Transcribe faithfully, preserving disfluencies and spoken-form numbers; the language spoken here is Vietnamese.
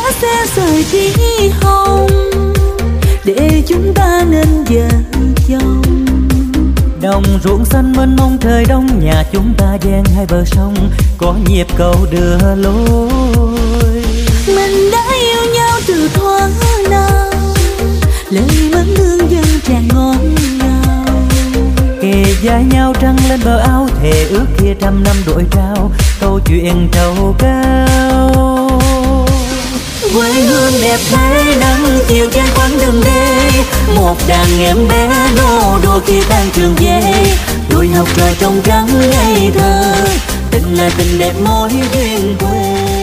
xe rời đi hồng, để chúng ta nên vợ chồng. Đồng ruộng xanh mênh mông trời đông, nhà chúng ta gian hai bờ sông, có nhịp cầu đưa lối. Mình đã yêu nhau từ thoáng nào, lời mến thương dân tràn ngọt ngào. Kề vai nhau trăng lên bờ áo, thề ước kia trăm năm đổi trao, câu chuyện trầu cao. Quê hương đẹp thế nắng chiều trên quãng đường đê, một đàn em bé nô đùa khi tan trường về. Tuổi học trò trong trắng ngây thơ, tình là tình đẹp mối duyên quê.